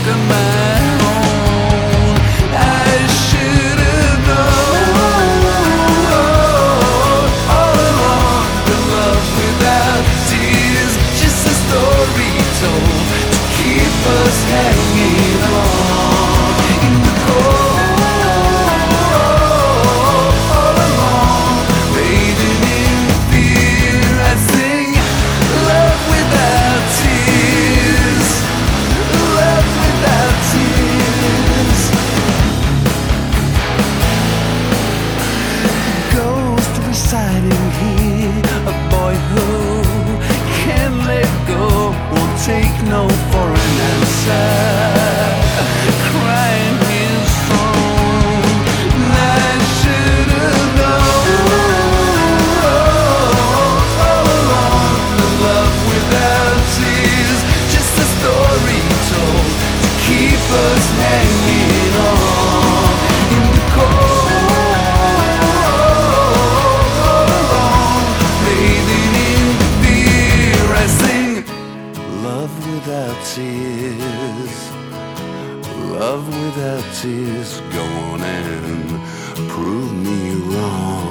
of my own. I should have known all along that love without tears, just a story told to keep us hanging on in the cold. All along, bathing in fear, I sing love without tears, love without tears. Ghost residing here, a boy who can't let go, won't take no for an answer, crying his song. I should have known all along that love without tears, just a story told to keep us hanging on in the cold. All along, bathing in fear, I sing love without tears, love without tears. Go on and prove me wrong.